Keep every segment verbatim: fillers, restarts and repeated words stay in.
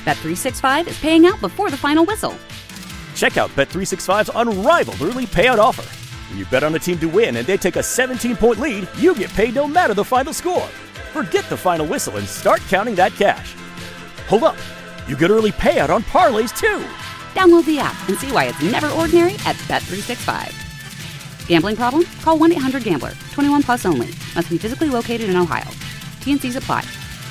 Bet three sixty-five is paying out before the final whistle. Check out Bet three sixty-five's unrivaled early payout offer. When you bet on a team to win and they take a seventeen-point lead, you get paid no matter the final score. Forget the final whistle and start counting that cash. Hold up. You get early payout on parlays, too. Download the app and see why it's never ordinary at Bet three sixty-five. Gambling problem? Call one eight hundred gambler. twenty-one plus only. Must be physically located in Ohio. T and C's apply.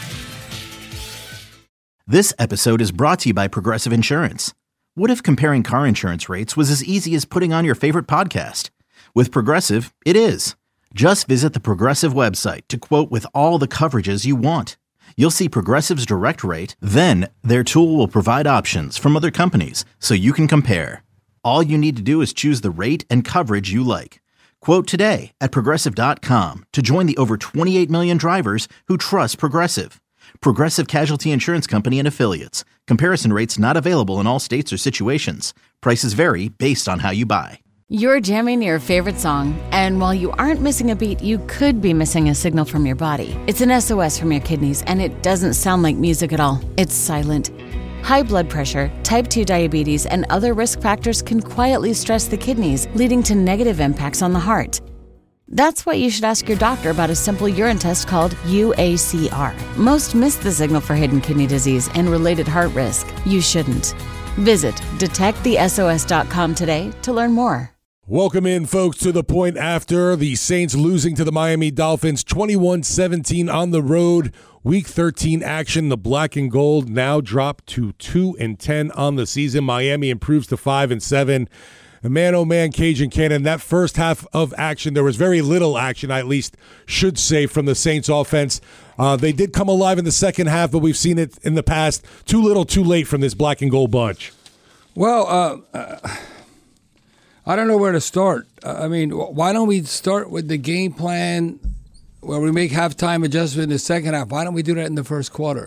This episode is brought to you by Progressive Insurance. What if comparing car insurance rates was as easy as putting on your favorite podcast? With Progressive, it is. Just visit the Progressive website to quote with all the coverages you want. You'll see Progressive's direct rate, then their tool will provide options from other companies so you can compare. All you need to do is choose the rate and coverage you like. Quote today at Progressive dot com to join the over twenty-eight million drivers who trust Progressive. Progressive Casualty Insurance Company and Affiliates. Comparison rates not available in all states or situations. Prices vary based on how you buy. You're jamming your favorite song, and while you aren't missing a beat, you could be missing a signal from your body. It's an S O S from your kidneys, and it doesn't sound like music at all. It's silent. High blood pressure, type two diabetes, and other risk factors can quietly stress the kidneys, leading to negative impacts on the heart. That's why you should ask your doctor about a simple urine test called U A C R. Most miss the signal for hidden kidney disease and related heart risk. You shouldn't. Visit detect the S O S dot com today to learn more. Welcome in, folks, to the point after the Saints losing to the Miami Dolphins twenty-one seventeen on the road. Week thirteen action, the black and gold now dropped to two and ten on the season. Miami improves to five and seven. And man, oh man, Cajun Cannon, that first half of action, there was very little action, I at least should say, from the Saints offense. Uh, they did come alive in the second half, but we've seen it in the past. Too little, too late from this black and gold bunch. Well, uh, uh, I don't know where to start. Uh, I mean, why don't we start with the game plan where we make halftime adjustment in the second half? Why don't we do that in the first quarter?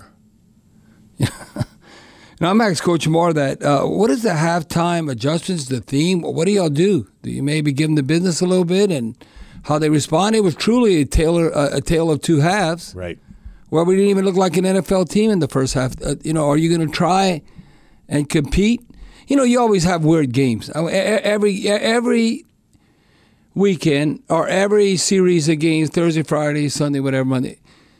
Now, I'm asking Coach Moore that. Uh, what is the halftime adjustments, the theme? What do y'all do? Do you maybe give them the business a little bit and how they respond? It was truly a tale, a, a tale of two halves. Right. Where we didn't even look like an N F L team in the first half. Uh, you know, are you going to try and compete? You know, you always have weird games. Every every weekend or every series of games, Thursday, Friday, Sunday, whatever, Monday.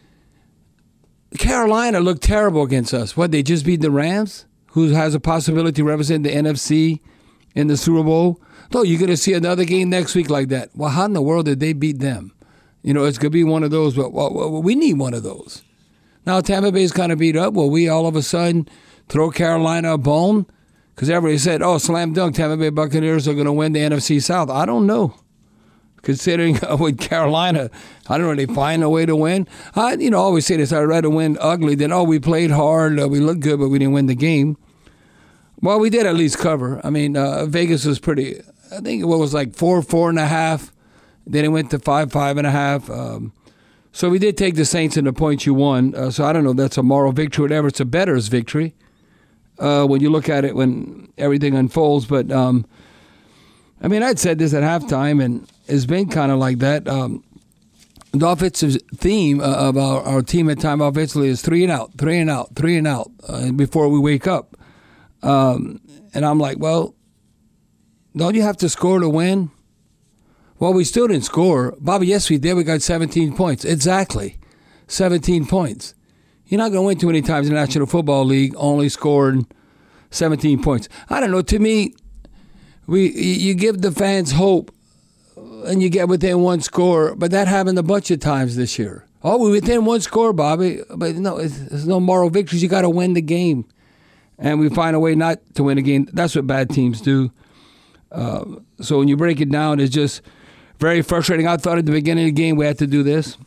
Carolina looked terrible against us. What, they just beat the Rams, who has a possibility to represent the N F C in the Super Bowl? No, you're going to see another game next week like that. Well, how in the world did they beat them? You know, it's going to be one of those, but well, well, we need one of those. Now, Tampa Bay's kind of beat up. Well, we all of a sudden throw Carolina a bone? Because everybody said, oh, slam dunk, Tampa Bay Buccaneers are going to win the N F C South. I don't know. Considering uh, with Carolina, I don't know, they find a way to win. I, you know, always say this, I'd rather win ugly than, oh, we played hard, uh, we looked good, but we didn't win the game. Well, we did at least cover. I mean, uh, Vegas was pretty, I think it was like four, four and a half. Then it went to five, five and a half. Um, so we did take the Saints in the points you won. Uh, so I don't know, that's a moral victory, whatever. It's a bettor's victory uh, when you look at it when everything unfolds. But, um, I mean, I'd said this at halftime, and it's been kind of like that. Um, the offensive theme uh, of our, our team at time offensively is three and out, three and out, three and out uh, before we wake up. Um, and I'm like, well, don't you have to score to win? Well, we still didn't score. Bobby, yes, we did. We got seventeen points. Exactly. seventeen points. You're not going to win too many times in the National Football League only scoring seventeen points. I don't know. To me, we you give the fans hope and you get within one score, but that happened a bunch of times this year. Oh, we're within one score, Bobby. But no, it's, there's no moral victories. You got to win the game. And we find a way not to win a game. That's what bad teams do. Uh, so when you break it down, it's just very frustrating. I thought at the beginning of the game we had to do this.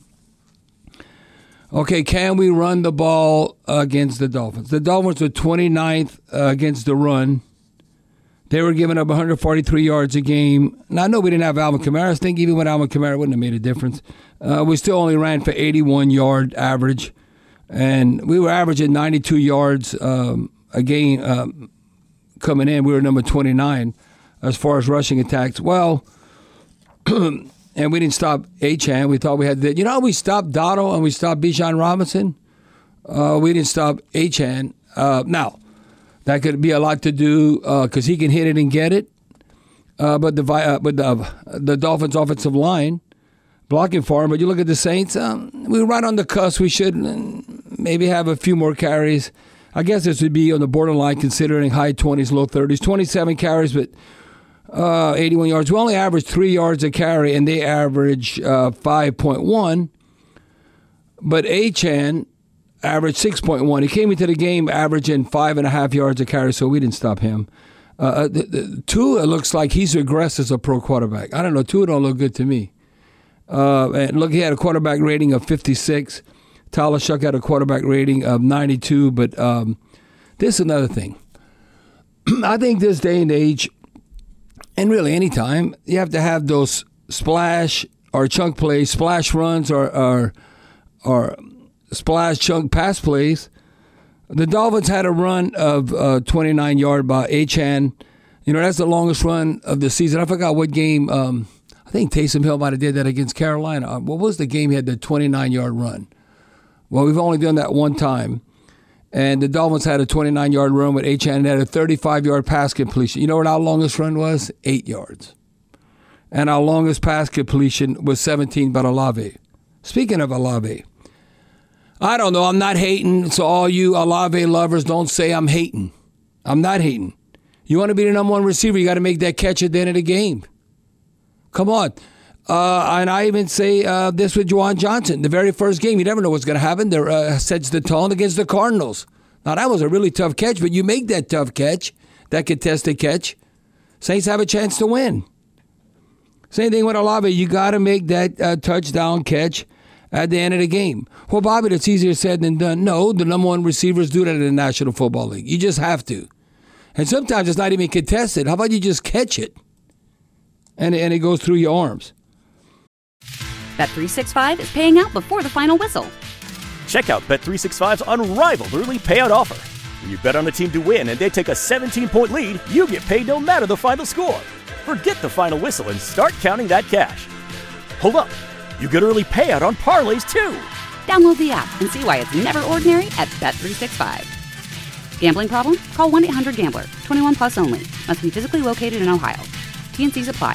Okay, can we run the ball against the Dolphins? The Dolphins were twenty-ninth uh, against the run. They were giving up one hundred forty-three yards a game. Now, I know we didn't have Alvin Kamara. I think even with Alvin Kamara, it wouldn't have made a difference. Uh, we still only ran for eighty-one yard average. And we were averaging ninety-two yards um, a game um, coming in. We were number twenty-nine as far as rushing attacks. Well, and we didn't stop Achane. We thought we had to. You know how we stopped Dotto and we stopped Bijan Robinson? Uh, we didn't stop Achane. Uh, now, that could be a lot to do because uh, he can hit it and get it. Uh, but the uh, but the, uh, the Dolphins' offensive line blocking for him. But you look at the Saints, um, we're right on the cusp. We should maybe have a few more carries. I guess this would be on the borderline considering high twenties, low thirties. twenty-seven carries, but uh, eighty-one yards. We only average three yards a carry, and they average uh, five point one. But Achane averaged six point one. He came into the game averaging five and a half yards a carry, so we didn't stop him. Uh, the, the, Tua looks like he's regressed as a pro quarterback. I don't know. Tua don't look good to me. Uh, and look, he had a quarterback rating of fifty-six. Tyler Shuck had a quarterback rating of ninety-two. But um, this is another thing. I think this day and age, and really any time, you have to have those splash or chunk plays, splash runs or or, or splash chunk pass plays. The Dolphins had a run of uh, twenty-nine yard by Achane. You know, that's the longest run of the season. I forgot what game. Um, I think Taysom Hill might have did that against Carolina. What was the game he had the twenty-nine yard run? Well, we've only done that one time. And the Dolphins had a twenty-nine yard run with Achane and had a thirty-five yard pass completion. You know what our longest run was? Eight yards. And our longest pass completion was seventeen by Olave. Speaking of Olave, I don't know. I'm not hating. So all you Olave lovers, don't say I'm hating. I'm not hating. You want to be the number one receiver, you got to make that catch at the end of the game. Come on. Uh, and I even say uh, this with Juwan Johnson. The very first game, you never know what's going to happen. There uh, sets the tone against the Cardinals. Now, that was a really tough catch, but you make that tough catch, that contested catch, Saints have a chance to win. Same thing with Olave. You got to make that uh, touchdown catch at the end of the game. Well, Bobby, that's easier said than done. No, the number one receivers do that in the National Football League. You just have to. And sometimes it's not even contested. How about you just catch it? And, and it goes through your arms. Bet three sixty-five is paying out before the final whistle. Check out Bet three sixty-five's unrivaled early payout offer. When you bet on a team to win and they take a seventeen point lead, you get paid no matter the final score. Forget the final whistle and start counting that cash. Hold up. You get early payout on parlays, too. Download the app and see why it's never ordinary at Bet three sixty-five. Gambling problem? Call one eight hundred gambler. twenty-one plus only. Must be physically located in Ohio. T N Cs apply.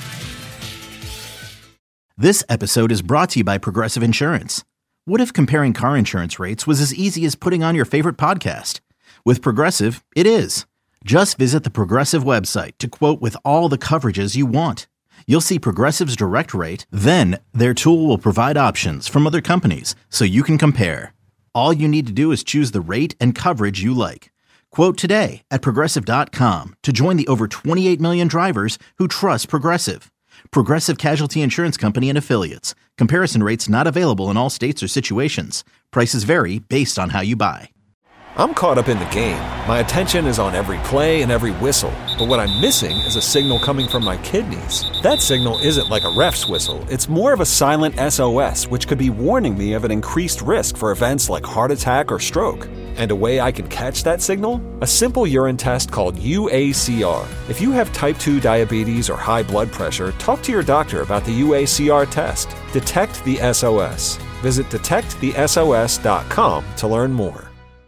This episode is brought to you by Progressive Insurance. What if comparing car insurance rates was as easy as putting on your favorite podcast? With Progressive, it is. Just visit the Progressive website to quote with all the coverages you want. You'll see Progressive's direct rate, then their tool will provide options from other companies so you can compare. All you need to do is choose the rate and coverage you like. Quote today at Progressive dot com to join the over twenty-eight million drivers who trust Progressive. Progressive Casualty Insurance Company and Affiliates. Comparison rates not available in all states or situations. Prices vary based on how you buy. I'm caught up in the game. My attention is on every play and every whistle. But what I'm missing is a signal coming from my kidneys. That signal isn't like a ref's whistle. It's more of a silent S O S, which could be warning me of an increased risk for events like heart attack or stroke. And a way I can catch that signal? A simple urine test called U A C R. If you have type two diabetes or high blood pressure, talk to your doctor about the U A C R test. Detect the S O S. Visit detect the S O S dot com to learn more.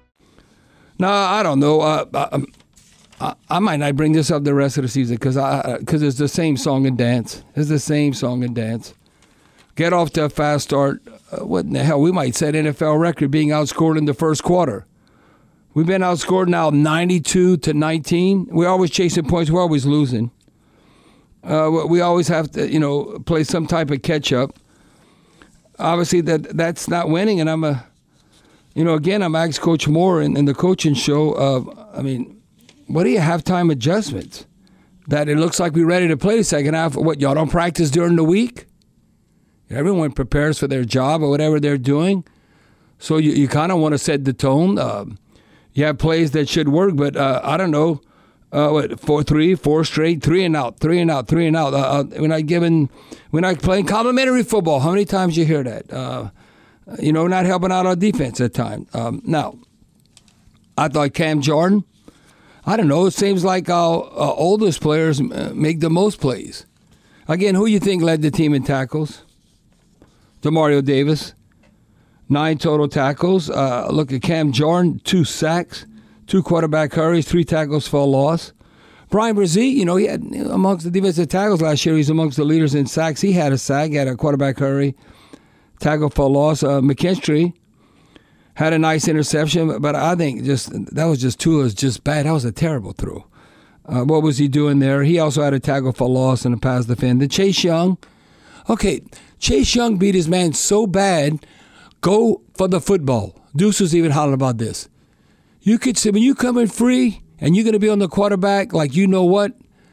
No, I don't know. Uh, I, I, I might not bring this up the rest of the season because because it's the same song and dance. It's the same song and dance. Get off to a fast start. Uh, what in the hell? We might set N F L record being outscored in the first quarter. We've been outscored now ninety-two to nineteen. We're always chasing points. We're always losing. Uh, we always have to, you know, play some type of catch up. Obviously, that that's not winning, and I'm a. You know, again, I'm asked Coach Moore in, in the coaching show, uh, I mean, what are your halftime adjustments? That it looks like we're ready to play the second half. What, y'all don't practice during the week? Everyone prepares for their job or whatever they're doing. So you, you kind of want to set the tone. Uh, you have plays that should work, but uh, I don't know, uh, what, four, three, four straight, three and out, three and out, three and out. Uh, we're not giving, we're not playing complimentary football. How many times you hear that? Uh You know, not helping out our defense at times. Um, now, I thought Cam Jordan, I don't know, it seems like our, our oldest players make the most plays. Again, who you think led the team in tackles? Demario Davis, nine total tackles. Uh, look at Cam Jordan, two sacks. two quarterback hurries, three tackles for a loss. Brian Brzee, you know, he had amongst the defensive tackles last year, he's amongst the leaders in sacks. He had a sack, he had a quarterback hurry, tackle for a loss. Uh, McKinstry had a nice interception, but I think just that was just Tua's just bad. That was a terrible throw. Uh, what was he doing there? He also had a tackle for loss and a pass defend. Then Chase Young, okay, Chase Young beat his man so bad, go for the football. Deuce was even hollering about this. You could say, when you come in free and you're going to be on the quarterback, like, you know what?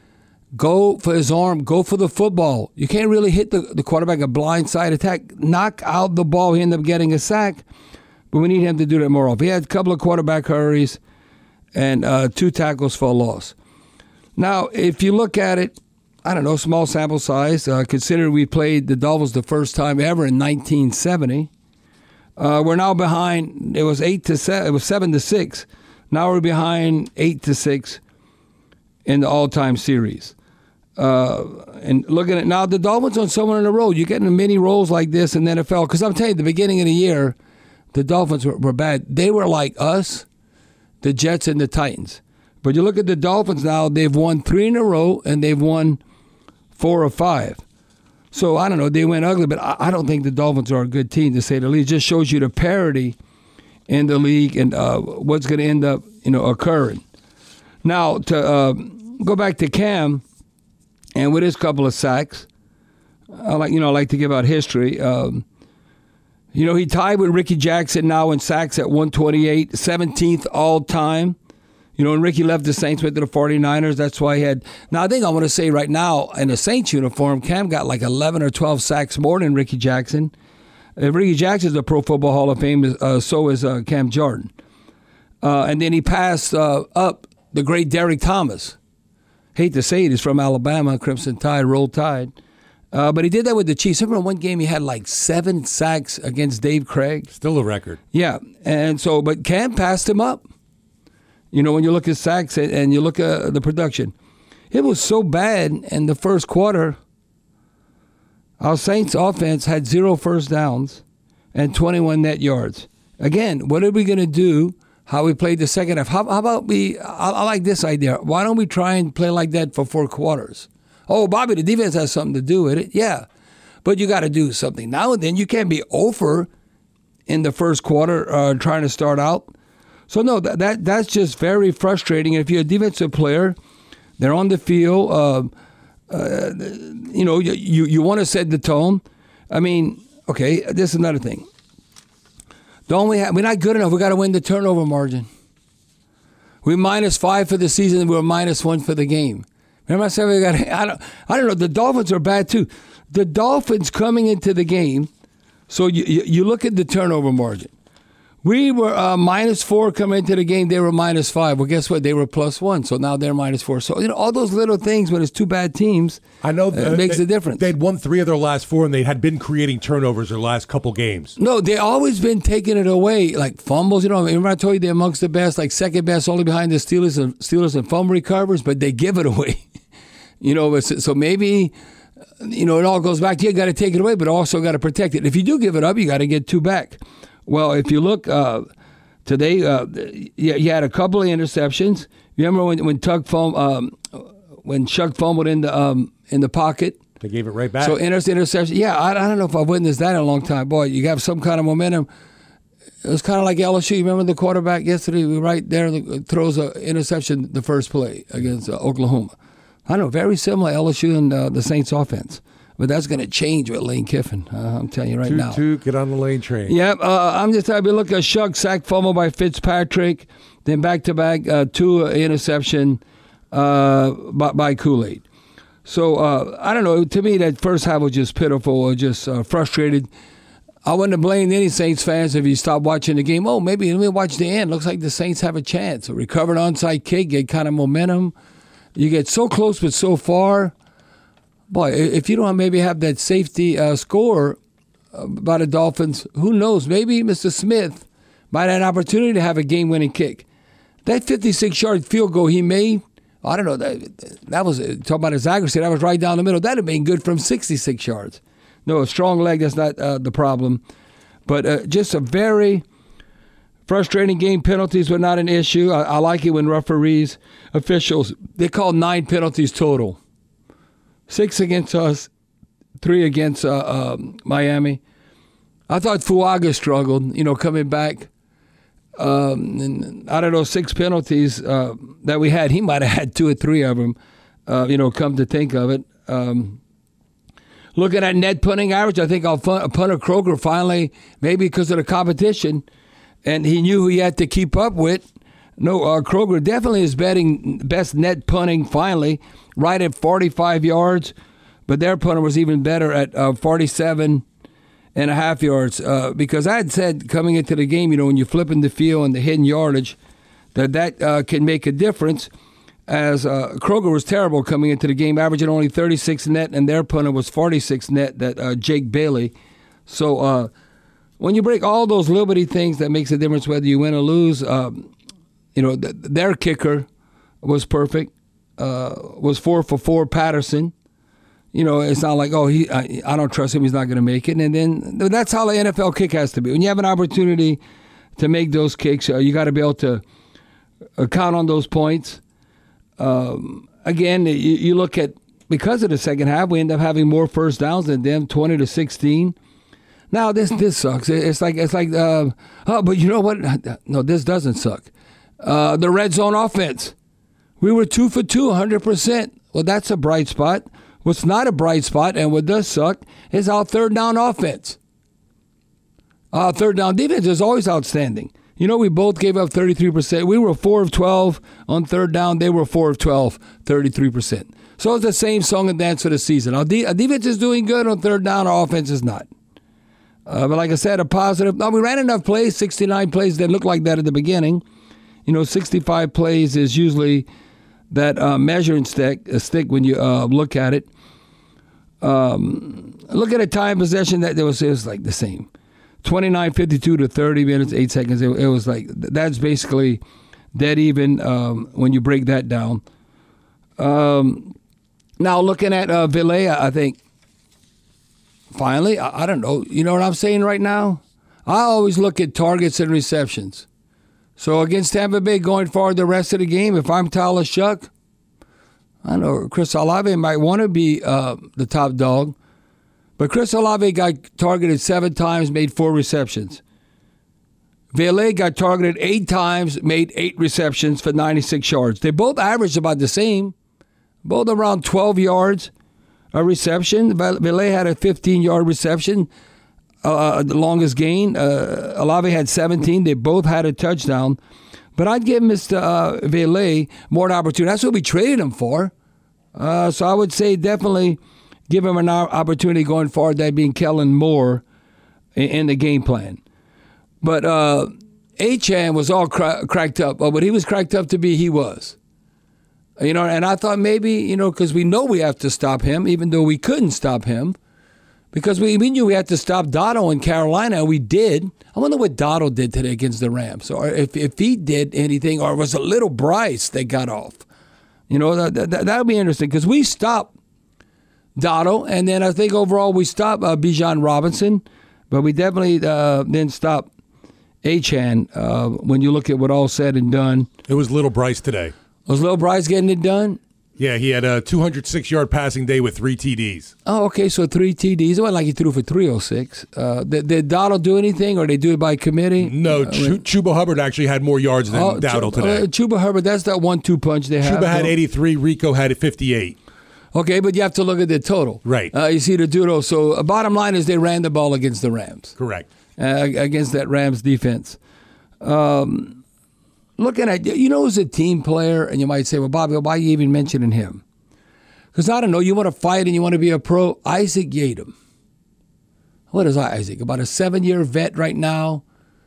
Go for his arm. Go for the football. You can't really hit the, the quarterback a blindside attack. Knock out the ball. He ended up getting a sack. But we need him to do that more often. He had a couple of quarterback hurries and uh, two tackles for a loss. Now, if you look at it, I don't know, small sample size. Uh, consider we played the Dolphins the first time ever in nineteen seventy. Uh, we're now behind. It was eight to seven. It was seven to six. Now we're behind eight to six in the all-time series. Uh, and looking at now, the Dolphins on someone in a roll. You're getting mini rolls like this in the N F L. Because I'm telling you, at the beginning of the year, the Dolphins were, were bad. They were like us, the Jets and the Titans. But you look at the Dolphins now, they've won three in a row, and they've won four or five. So, I don't know, they went ugly, but I, I don't think the Dolphins are a good team, to say the least. It just shows you the parity in the league and uh, what's going to end up, you know, occurring. Now, to uh, go back to Cam, and with his couple of sacks, I like, you know, I like to give out history. Um, you know, he tied with Ricky Jackson now in sacks at one twenty-eight, seventeenth all-time. You know, when Ricky left the Saints, went to the forty-niners, that's why he had... Now, I think I want to say right now, in a Saints uniform, Cam got like eleven or twelve sacks more than Ricky Jackson. If Ricky Jackson's a Pro Football Hall of Fame, uh, so is uh, Cam Jordan. Uh, and then he passed uh, up the great Derek Thomas. Hate to say it, he's from Alabama, Crimson Tide, Roll Tide. Uh, but he did that with the Chiefs. Remember one game he had like seven sacks against Dave Craig? Still a record. Yeah, and so, but Cam passed him up. You know, when you look at sacks and you look at the production, it was so bad in the first quarter. Our Saints offense had zero first downs and twenty-one net yards. Again, what are we going to do? How we played the second half? How, how about we? I, I like this idea. Why don't we try and play like that for four quarters? Oh, Bobby, the defense has something to do with it. Yeah, but you got to do something now and then. You can't be over in the first quarter uh, trying to start out. So, no, that, that that's just very frustrating. And if you're a defensive player, they're on the field, uh, uh, you know, you, you want to set the tone. I mean, okay, this is another thing. Don't we have, we're not good enough. We got to win the turnover margin. We're minus five for the season, and we're minus one for the game. Remember I said we got, I don't, I don't know, the Dolphins are bad too. The Dolphins coming into the game, so you, you, you look at the turnover margin. We were uh, minus four coming into the game. They were minus five. Well, guess what? They were plus one. So now they're minus four. So, you know, all those little things when it's two bad teams, I know uh, it makes they, a difference. They'd won three of their last four, and they had been creating turnovers their last couple games. No, they always been taking it away, like fumbles. You know, remember I told you they're amongst the best, like second best, only behind the Steelers and Steelers and fumble recovers, but they give it away. You know, so maybe, you know, it all goes back to you got to take it away, but also got to protect it. If you do give it up, you got to get two back. Well, if you look... Uh, Today, uh, you had a couple of interceptions. You remember when when Tuck fum, um, when Chuck fumbled in the um, in the pocket? They gave it right back. So inter- interception. Yeah, I, I don't know if I've witnessed that in a long time. Boy, you have some kind of momentum. It was kind of like L S U. You remember the quarterback yesterday? Right there, throws an interception the first play against uh, Oklahoma. I know, very similar L S U and uh, the Saints offense. But that's going to change with Lane Kiffin. Uh, I'm telling you right toot, now. Toot, get on the Lane train. Yep. Uh, I'm just having a look at Shuck, sack fumble by Fitzpatrick, then back-to-back uh, two interception uh, by, by Kool-Aid. So, uh, I don't know. To me, that first half was just pitiful or just uh, frustrated. I wouldn't have blamed any Saints fans if you stopped watching the game. Oh, maybe let me watch the end. Looks like the Saints have a chance. A recovered onside kick, get kind of momentum. You get so close but so far. Boy, if you don't maybe have that safety uh, score uh, by the Dolphins, who knows? Maybe Mister Smith might have an opportunity to have a game-winning kick. That fifty-six-yard field goal he made, I don't know, that, that was, talking about his accuracy, that was right down the middle. That would have been good from sixty-six yards. No, a strong leg, that's not uh, the problem. But uh, just a very Frustrating game, penalties were not an issue. I, I like it when referees, officials, they call nine penalties total. Six against us, three against uh, uh, Miami. I thought Fuaga struggled, you know, coming back. Um, and out of those six penalties uh, that we had, he might have had two or three of them, uh, you know, come to think of it. Um, looking at net punting average, I think I'll punt, punter Kroger finally, maybe because of the competition, and he knew who he had to keep up with. No, uh, Kroger definitely is betting best net punting finally, right at forty-five yards, but their punter was even better at uh, forty-seven and a half yards. Uh, because I had said coming into the game, you know, when you're flipping the field and the hidden yardage, that that uh, can make a difference. As uh, Kroger was terrible coming into the game, averaging only thirty-six net, and their punter was forty-six net, that uh, Jake Bailey. So uh, when you break all those little bitty things, that makes a difference whether you win or lose. Um, you know, th- their kicker was perfect, uh, was four for four, Patterson. You know, it's not like, oh, he, I, I don't trust him, he's not going to make it. And then that's how the N F L kick has to be. When you have an opportunity to make those kicks, uh, you got to be able to uh, count on those points. Um, again, you, you look at, because of the second half, we end up having more first downs than them, twenty to sixteen. Now this this sucks. It's like it's like uh, oh, but you know what? No, this doesn't suck. Uh, the red zone offense, we were two for two, one hundred percent. Well, that's a bright spot. What's not a bright spot, and what does suck, is our third down offense. Our third down defense is always outstanding. You know, we both gave up thirty-three percent. We were four of twelve on third down. They were four of twelve, thirty-three percent. So it's the same song and dance for the season. Our, de- our defense is doing good on third down. Our offense is not. Uh, but like I said, a positive. Now, we ran enough plays, sixty-nine plays. Didn't look like that at the beginning. You know, sixty-five plays is usually that uh, measuring stick, a stick when you uh, look at it. Um, look at a time possession that there was, it was like the same. twenty-nine fifty-two to thirty minutes, eight seconds. It, it was like, that's basically dead even um, when you break that down. Um, now, looking at uh, Vilea, I think, finally, I, I don't know. You know what I'm saying right now? I always look at targets and receptions. So against Tampa Bay going forward the rest of the game, if I'm Tyler Shuck, I know Chris Olave might want to be uh, the top dog. But Chris Olave got targeted seven times, made four receptions. Vilea got targeted eight times, made eight receptions for ninety-six yards. They both averaged about the same, both around twelve yards a reception. Vilea had a fifteen-yard reception, uh, the longest gain. Uh, Olave had seventeen. They both had a touchdown. But I'd give Mister Uh, Vilea more opportunity. That's what we traded him for. Uh, so I would say definitely give him an opportunity going forward, that being Kellen Moore in, in the game plan. But uh, Achane was all cra- cracked up. But what he was cracked up to be, he was. You know, and I thought maybe, you know, because we know we have to stop him, even though we couldn't stop him, because we, we knew we had to stop Dotto in Carolina, and we did. I wonder what Dotto did today against the Rams, or if, if he did anything, or it was a little Bryce that got off. You know, that that, that would be interesting, because we stopped Dotto, and then I think overall we stopped uh, Bijan Robinson, but we definitely uh, didn't stop Achane uh, when you look at what all said and done. It was little Bryce today. Was little Bryce getting it done? Yeah, he had a two hundred six-yard passing day with three T Ds. Oh, okay, so three T Ds. It wasn't like he threw for three oh six. Uh, did, did Dowdle do anything, or did they do it by committee? No, uh, Ch- Chuba Hubbard actually had more yards than oh, Dowdle Ch- today. Uh, Chuba Hubbard, that's that one two punch they have. Chuba had eighty-three, Rico had fifty-eight. Okay, but you have to look at the total. Right. Uh, you see the doodle. So uh, bottom line is they ran the ball against the Rams. Correct. Uh, against that Rams defense. Um, looking at, you know who's a team player, and you might say, well, Bobby, why are you even mentioning him? Because, I don't know, you want to fight and you want to be a pro. Isaac Yiadom. What is Isaac? About a seven-year vet right now.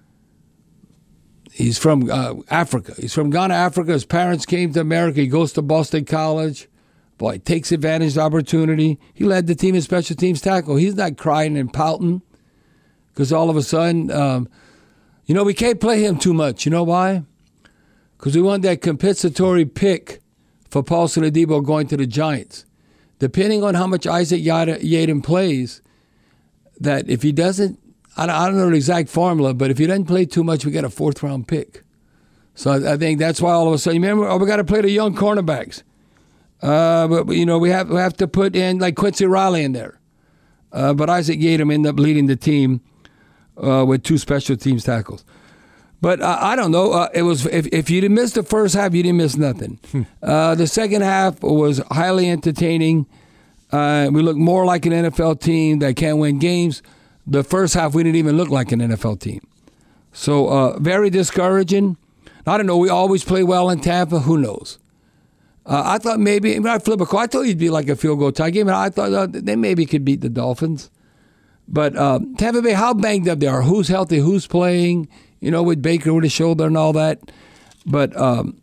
He's from uh, Africa. He's from Ghana, Africa. His parents came to America. He goes to Boston College. Boy, takes advantage of the opportunity. He led the team in special teams tackle. He's not crying and pouting because all of a sudden, um, you know, we can't play him too much. You know why? Because we want that compensatory pick for Paulson Adebo going to the Giants. Depending on how much Isaac Yiadom plays, that if he doesn't, I don't, I don't know the exact formula, but if he doesn't play too much, we get a fourth round pick. So I, I think that's why all of a sudden, remember, oh, we got to play the young cornerbacks. Uh, but, you know, we have, we have to put in like Quincy Riley in there. Uh, but Isaac Yiadom ended up leading the team uh, with two special teams tackles. But uh, I don't know. Uh, it was if, if you didn't miss the first half, you didn't miss nothing. Hmm. Uh, the second half was highly entertaining. Uh, we looked more like an N F L team that can't win games. The first half, we didn't even look like an N F L team. So uh, very discouraging. I don't know. We always play well in Tampa. Who knows? Uh, I thought maybe, I flip a coin. I thought it'd be like a field goal tie game. And I thought uh, they maybe could beat the Dolphins. But uh, Tampa Bay, how banged up they are. Who's healthy? Who's playing? You know, with Baker with his shoulder and all that. But, um,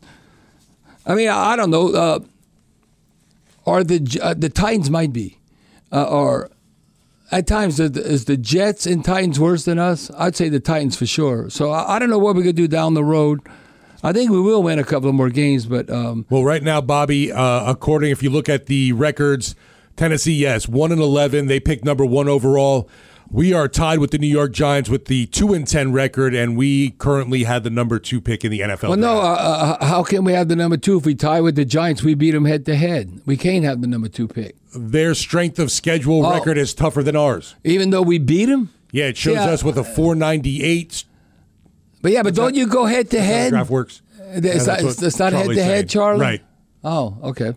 I mean, I, I don't know. Uh, or the uh, the Titans might be. Uh, or at times, is the Jets and Titans worse than us? I'd say the Titans for sure. So I, I don't know what we could do down the road. I think we will win a couple of more games. But um, Well, right now, Bobby, uh, according, if you look at the records, Tennessee, yes, one and eleven. They picked number one overall. We are tied with the New York Giants with the two and ten record, and we currently had the number two pick in the N F L. Well, no, uh, uh, how can we have the number two if we tie with the Giants? We beat them head to head. We can't have the number two pick. Their strength of schedule oh. record is tougher than ours. Even though we beat them? Yeah, it shows yeah. us with a four ninety-eight. But yeah, but don't you go head to head? Draft works. It's, yeah, not, it's, it's not head to head, Charlie. Right. Oh, okay.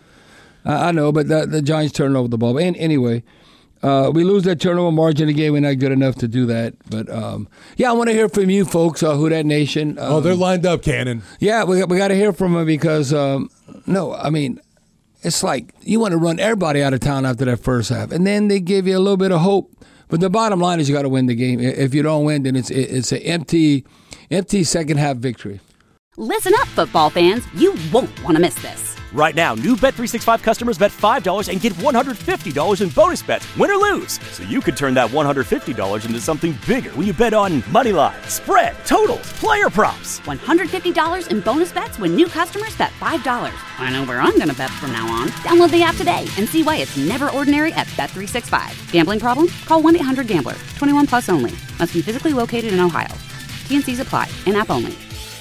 I, I know, but the, the Giants turned over the ball. And anyway. Uh, we lose that turnover margin again. We're not good enough to do that. But, um, yeah, I want to hear from you folks, uh, Who Dat Nation. Um, oh, they're lined up, Cannon. Yeah, we, we got to hear from them because, um, no, I mean, it's like you want to run everybody out of town after that first half. And then they give you a little bit of hope. But the bottom line is you got to win the game. If you don't win, then it's it's an empty, empty second half victory. Listen up, football fans. You won't want to miss this. Right now, new Bet three sixty-five customers bet five dollars and get one hundred fifty dollars in bonus bets, win or lose. So you could turn that one hundred fifty dollars into something bigger when you bet on money line, spread, totals, player props. one hundred fifty dollars in bonus bets when new customers bet five dollars. I know where I'm going to bet from now on. Download the app today and see why it's never ordinary at Bet three sixty-five. Gambling problem? Call one eight hundred gambler. twenty-one plus only. Must be physically located in Ohio. T N Cs apply. In-app only.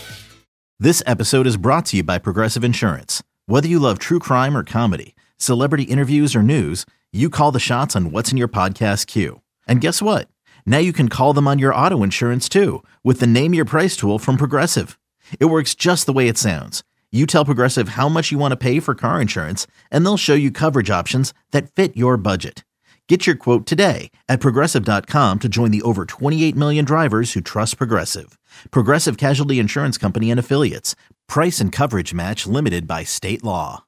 This episode is brought to you by Progressive Insurance. Whether you love true crime or comedy, celebrity interviews or news, you call the shots on what's in your podcast queue. And guess what? Now you can call them on your auto insurance too with the Name Your Price tool from Progressive. It works just the way it sounds. You tell Progressive how much you want to pay for car insurance, and they'll show you coverage options that fit your budget. Get your quote today at Progressive dot com to join the over twenty-eight million drivers who trust Progressive. Progressive Casualty Insurance Company and Affiliates. Price and coverage match limited by state law.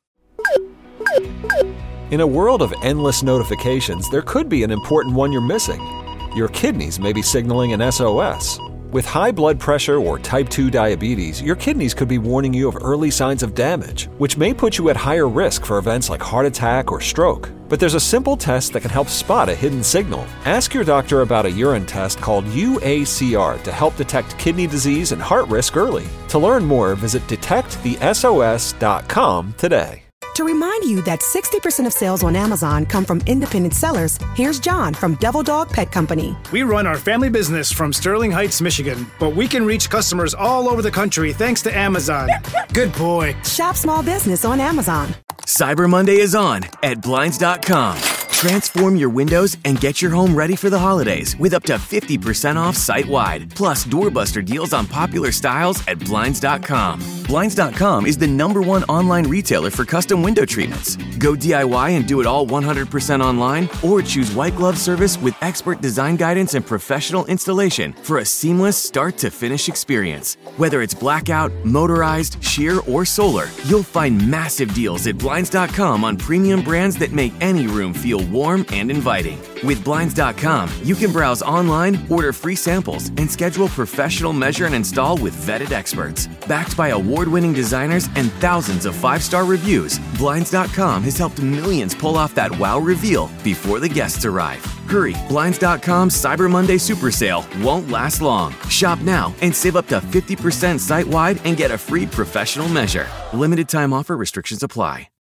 In a world of endless notifications, there could be an important one you're missing. Your kidneys may be signaling an S O S. With high blood pressure or type two diabetes, your kidneys could be warning you of early signs of damage, which may put you at higher risk for events like heart attack or stroke. But there's a simple test that can help spot a hidden signal. Ask your doctor about a urine test called U A C R to help detect kidney disease and heart risk early. To learn more, visit detect the S O S dot com today. To remind you that sixty percent of sales on Amazon come from independent sellers, here's John from Devil Dog Pet Company. We run our family business from Sterling Heights, Michigan, but we can reach customers all over the country thanks to Amazon. Good boy. Shop small business on Amazon. Cyber Monday is on at Blinds dot com. Transform your windows and get your home ready for the holidays with up to fifty percent off site-wide. Plus, doorbuster deals on popular styles at Blinds dot com. Blinds dot com is the number one online retailer for custom window treatments. Go D I Y and do it all one hundred percent online, or choose white glove service with expert design guidance and professional installation for a seamless start-to-finish experience. Whether it's blackout, motorized, sheer, or solar, you'll find massive deals at Blinds dot com on premium brands that make any room feel warm and inviting. With Blinds dot com, you can browse online, order free samples, and schedule professional measure and install with vetted experts. Backed by award-winning designers and thousands of five-star reviews, Blinds dot com has helped millions pull off that wow reveal before the guests arrive. Hurry, Blinds dot com's Cyber Monday Super Sale won't last long. Shop now and save up to fifty percent site-wide and get a free professional measure. Limited time offer, restrictions apply.